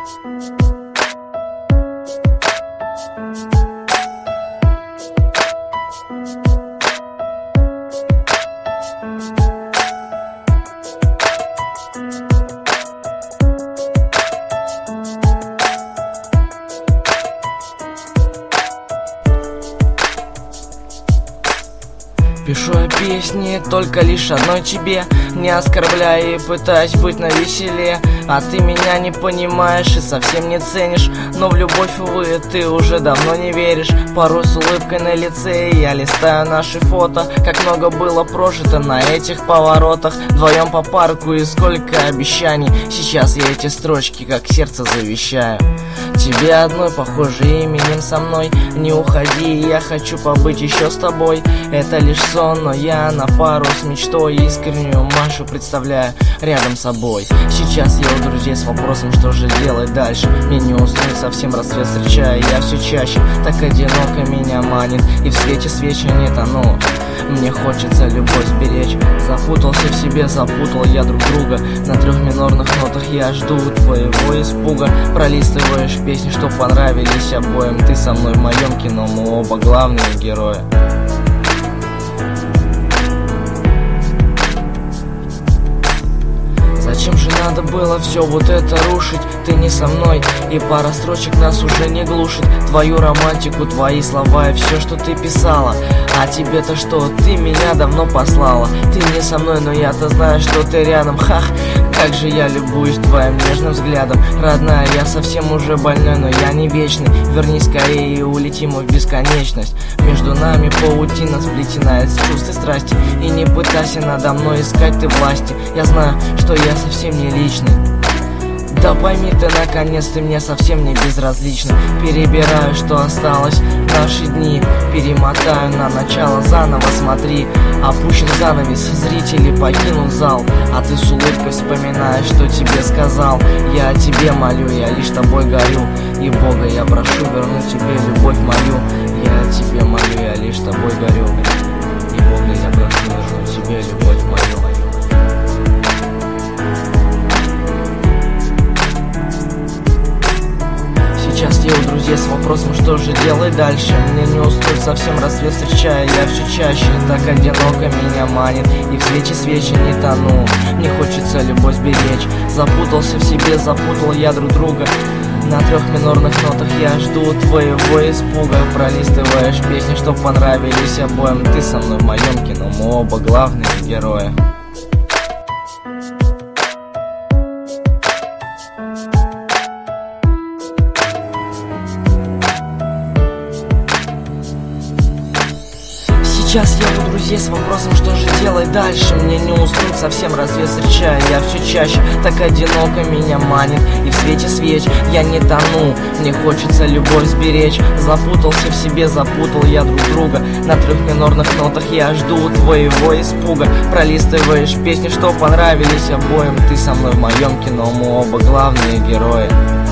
Пишу я песни только лишь одной тебе, не оскорбляя и пытаясь быть навеселе. А ты меня не понимаешь и совсем не ценишь, но в любовь, увы, ты уже давно не веришь. Порой с улыбкой на лице я листаю наши фото, как много было прожито на этих поворотах. Вдвоем по парку и сколько обещаний, сейчас я эти строчки как сердце завещаю. Тебе одной, похоже, именем со мной. Не уходи, я хочу побыть еще с тобой. Это лишь сон, но я на пару с мечтой искреннюю Машу представляю рядом с собой. Сейчас я у друзей с вопросом, что же делать дальше. Мне не уснуть, совсем рассвет встречаю я все чаще. Так одиноко меня манит, и в свете свечи не тону. Мне хочется любовь сберечь. Запутался в себе, запутал я друг друга. На 3 минорных нотах я жду твоего испуга. Пролистываешь песни, что понравились обоим. Ты со мной в моем кино, мы оба главные герои. Зачем же надо было все вот это рушить? Ты не со мной, и пара строчек нас уже не глушит. Твою романтику, твои слова и все, что ты писала. А тебе-то что? Ты меня давно послала. Ты не со мной, но я-то знаю, что ты рядом. Хах, как же я любуюсь твоим нежным взглядом. Родная, я совсем уже больной, но я не вечный. Вернись скорее и улетим в бесконечность. Между нами паутина сплетена из чувств и страсти. И не пытайся надо мной искать ты власти. Я знаю, что я совсем не личный. Да пойми ты, наконец, ты мне совсем не безразлична. Перебираю, что осталось наши дни. Перемотаю на начало заново, смотри. Опущен занавес, зрители покинул зал. А ты с улыбкой вспоминаешь, что тебе сказал. Я о тебе молю, я лишь тобой горю. И Бога я прошу вернуть тебе любовь мою. Я о тебе молю, я лишь тобой горю. И Бога я прошу вернуть тебе любовь мою. Сейчас я у друзей с вопросом, что же делать дальше. Мне не уснуть, совсем рассвет встречаю я все чаще. Так одиноко меня манит, и в свете свечи не тону. Мне хочется любовь сберечь. Запутался в себе, запутал я друг друга. На 3 минорных нотах я жду твоего испуга. Пролистываешь песни, что понравились обоим. Ты со мной в моем кино, мы оба главные герои. Сейчас я у друзей с вопросом, что же делать дальше. Мне не уснуть, совсем рассвет встречаю я все чаще. Так одиноко меня манит, и в свете свеч я не тону. Мне хочется любовь сберечь. Запутался в себе, запутал я друг друга. На 3 минорных нотах я жду твоего испуга. Пролистываешь песни, что понравились обоим. Ты со мной в моем кино, мы оба главные герои.